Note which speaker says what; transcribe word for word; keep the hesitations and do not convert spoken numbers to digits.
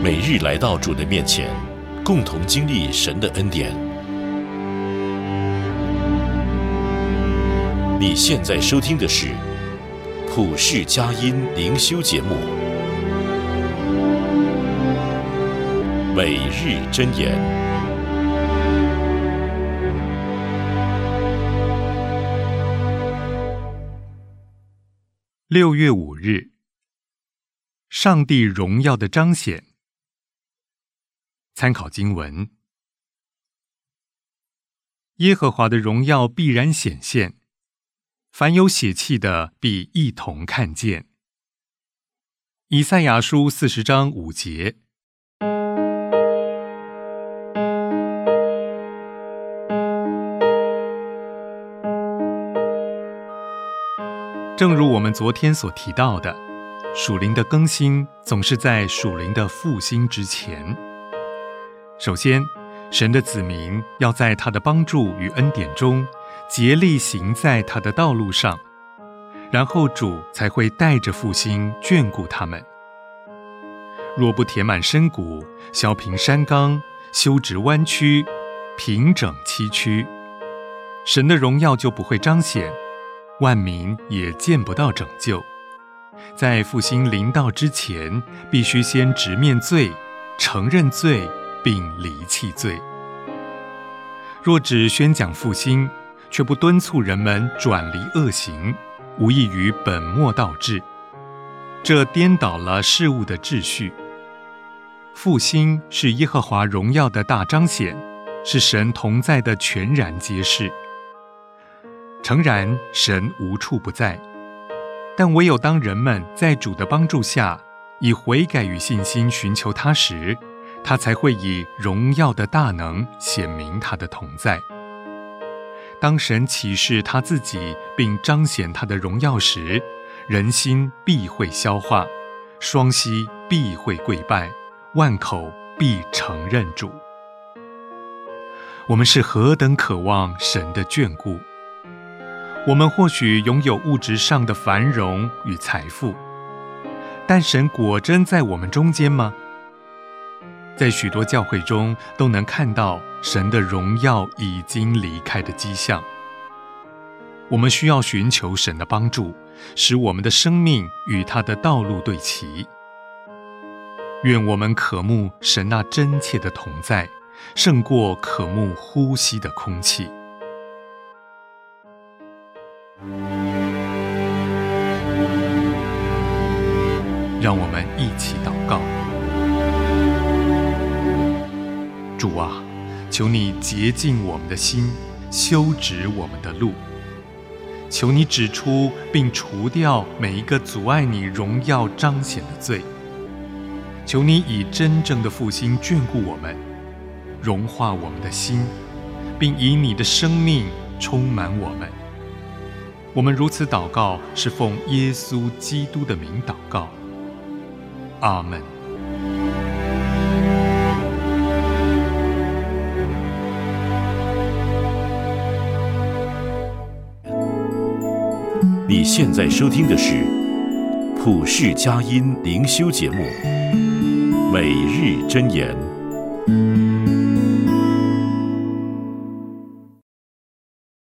Speaker 1: 每日来到主的面前，共同经历神的恩典。你现在收听的是普世佳音灵修节目，每日箴言。
Speaker 2: 六月五日，上帝荣耀的彰显。参考经文：耶和华的荣耀必然显现，凡有血气的必一同看见。以赛亚书四十章五节。正如我们昨天所提到的，属灵的更新总是在属灵的复兴之前。首先，神的子民要在他的帮助与恩典中竭力行在他的道路上，然后主才会带着复兴眷顾他们。若不填满深谷，削平山冈，修直弯曲，平整崎岖，神的荣耀就不会彰显，万民也见不到拯救。在复兴临到之前，必须先直面罪，承认罪，并离弃罪。若只宣讲复兴，却不敦促人们转离恶行，无异于本末倒置，这颠倒了事物的秩序。复兴是耶和华荣耀的大彰显，是神同在的全然揭示。诚然，神无处不在，但唯有当人们在主的帮助下，以悔改与信心寻求他时，他才会以荣耀的大能显明他的同在。当神启示他自己并彰显他的荣耀时，人心必会消化，双膝必会跪拜，万口必承认主。我们是何等渴望神的眷顾！我们或许拥有物质上的繁荣与财富，但神果真在我们中间吗？在许多教会中都能看到神的荣耀已经离开的迹象。我们需要寻求神的帮助，使我们的生命与他的道路对齐。愿我们渴慕神那真切的同在，胜过渴慕呼吸的空气。让我们一起祷告。主啊，求你洁净我们的心，修直我们的路。求你指出并除掉每一个阻碍你荣耀彰显的罪。求你以真正的复兴眷顾我们，融化我们的心，并以你的生命充满我们。我们如此祷告，是奉耶稣基督的名祷告。阿们。
Speaker 1: 你现在收听的是普世佳音灵修节目，每日箴言。